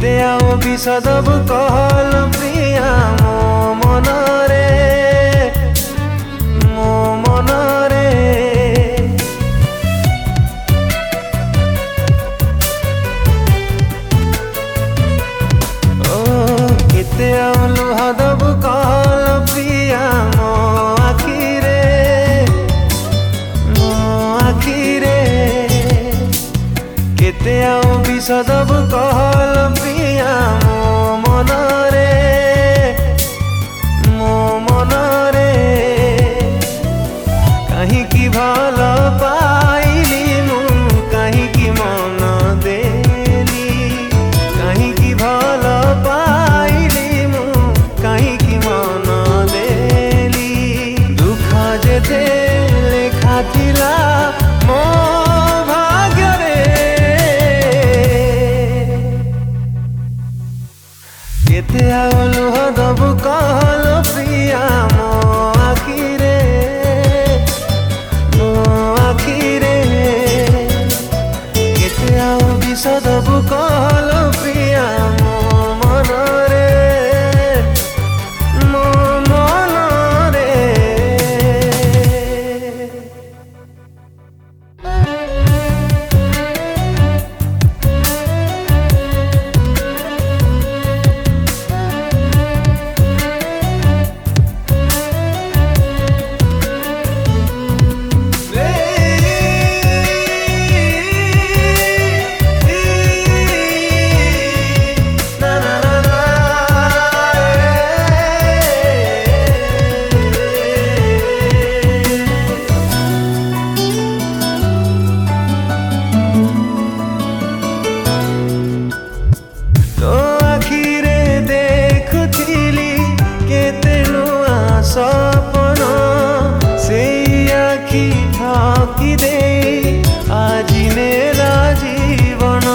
केते आओ विषदब कहल प्रिया मो मनरे मो मनरे ओ केते आओ लुहदब कहल प्रिया मो आखिरे केते आओ विषदब कहल प्रिया मो मनरे कहीं भल पाइली मु कहीं मन देली कहीं भल पाइली मु कहीं मन देली दुख जेते लेखा थिला मो केते आओ लुहदब कहल प्रिया मो आखिरे केते आओ विषदब कहल प्रिया मो मनरे मो मनरे सपन से आखि ठाकी दे आज मेरा जीवन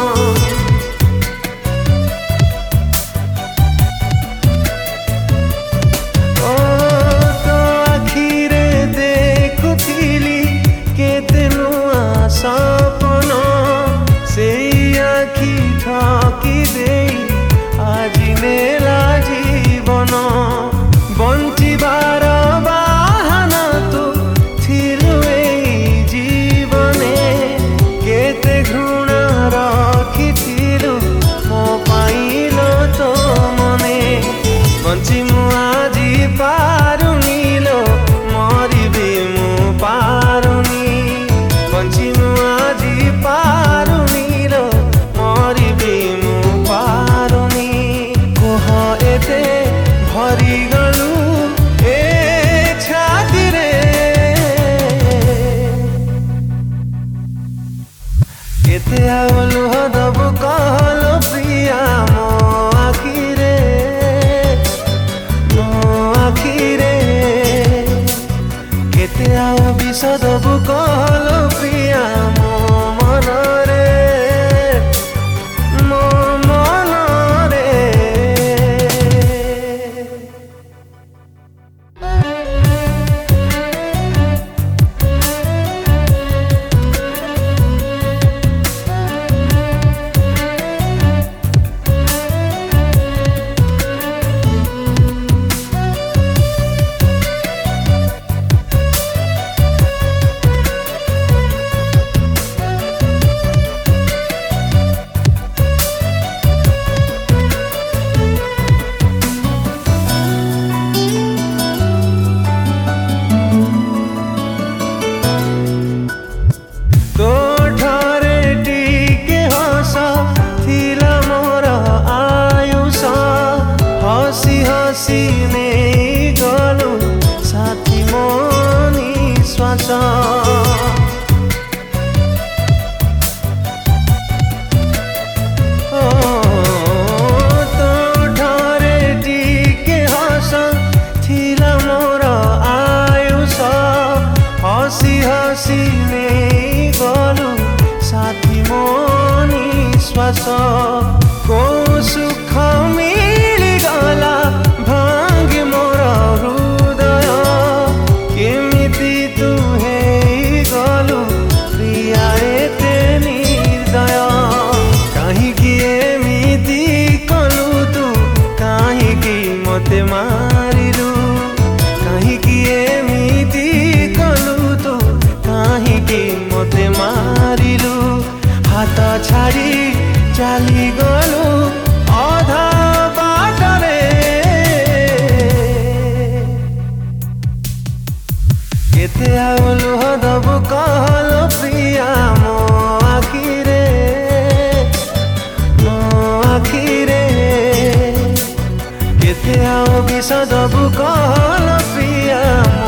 ओ तो आखिरे देखुथिली केते नुआ सपन से आखि ठाकी दे आज मेरा जीवन बंचिबार बाहना तू थिलु एई जीवने केते घृणा रखिथिलु मो पाइलो तो मने बंची मु आजी पारुनी लो मरिबी मु पारुनी बंची मु आजी पारुनी लो मरिबी मु पारुनी कोह एते भरी गलु ए छाती रे केते आओ लुहदब कहल प्रिया मो आखिरे केते आओ विषदब कहल प्रिया मो मनरे मो मनरे हसीने गलु साथी मनी श्वास तो ठारे टिके हस थिला मोर आयुष हसी हसीने गलु साथी मनी श्वास को सुख मिली गला भांगी मोर हृदय केमिति तू हे गलु प्रिया एते निर्दय कहीं एमिति मारिलु काहींकि एमिति कलु तू काहींकि मते मारिलु हाथ छाड़ी चली गलु अधा बाटरे केते आउ लुह दबु कहलो प्रिया मो आखिरे केते आउ विष दबु कहलो प्रिया